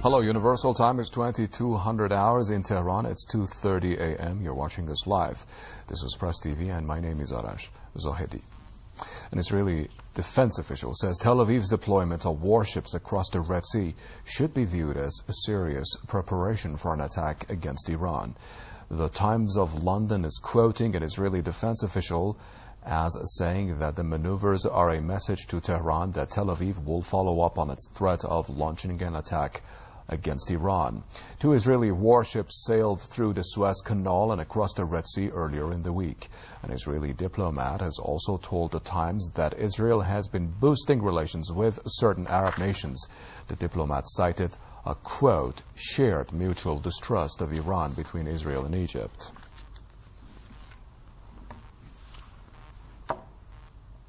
Hello, Universal Time is 2200 hours in Tehran. It's 2:30 a.m. You're watching us live. This is Press TV, and my name is Arash Zohedi. An Israeli defense official says Tel Aviv's deployment of warships across the Red Sea should be viewed as a serious preparation for an attack against Iran. The Times of London is quoting an Israeli defense official as saying that the maneuvers are a message to Tehran that Tel Aviv will follow up on its threat of launching an attack against Iran. 2 Israeli warships sailed through the Suez Canal and across the Red Sea earlier in the week. An Israeli diplomat has also told the Times that Israel has been boosting relations with certain Arab nations. The diplomat cited a, quote, shared mutual distrust of Iran between Israel and Egypt.